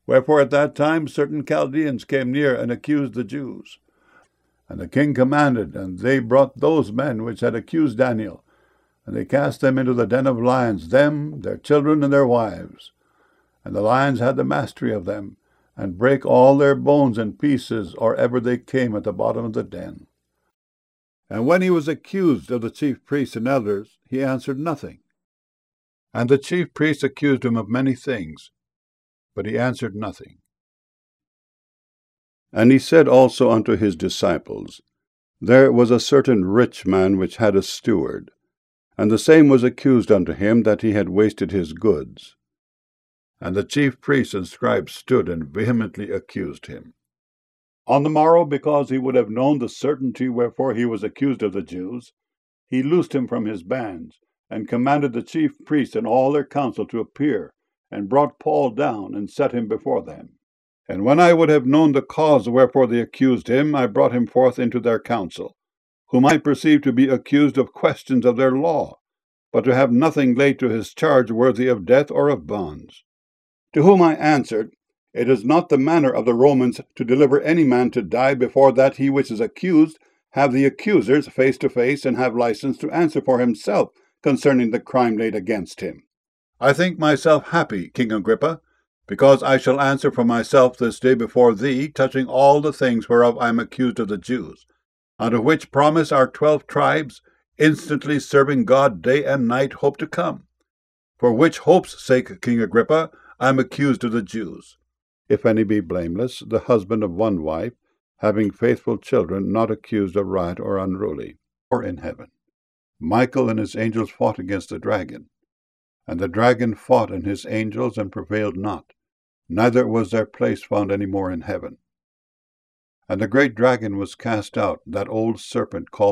Wherefore at that time certain Chaldeans came near and accused the Jews. And the king commanded, and they brought those men which had accused Daniel, and they cast them into the den of lions, them, their children, and their wives. And the lions had the mastery of them, and brake all their bones in pieces, or ever they came at the bottom of the den. And when he was accused of the chief priests and elders, he answered nothing. And the chief priests accused him of many things, but he answered nothing. And he said also unto his disciples, There was a certain rich man which had a steward, and the same was accused unto him that he had wasted his goods. And the chief priests and scribes stood and vehemently accused him. On the morrow, because he would have known the certainty wherefore he was accused of the Jews, he loosed him from his bands, and commanded the chief priests and all their council to appear, and brought Paul down, and set him before them. And when I would have known the cause wherefore they accused him, I brought him forth into their council, whom I perceived to be accused of questions of their law, but to have nothing laid to his charge worthy of death or of bonds. To whom I answered, It is not the manner of the Romans to deliver any man to die before that he which is accused have the accusers face to face, and have license to answer for himself concerning the crime laid against him. I think myself happy, King Agrippa, because I shall answer for myself this day before thee, touching all the things whereof I am accused of the Jews, unto which promise our 12 tribes, instantly serving God day and night, hope to come. For which hope's sake, King Agrippa, I am accused of the Jews. If any be blameless, the husband of one wife, having faithful children, not accused of riot or unruly. Or in heaven, Michael and his angels fought against the dragon. And the dragon fought and his angels, and prevailed not, neither was their place found any more in heaven. And the great dragon was cast out, that old serpent called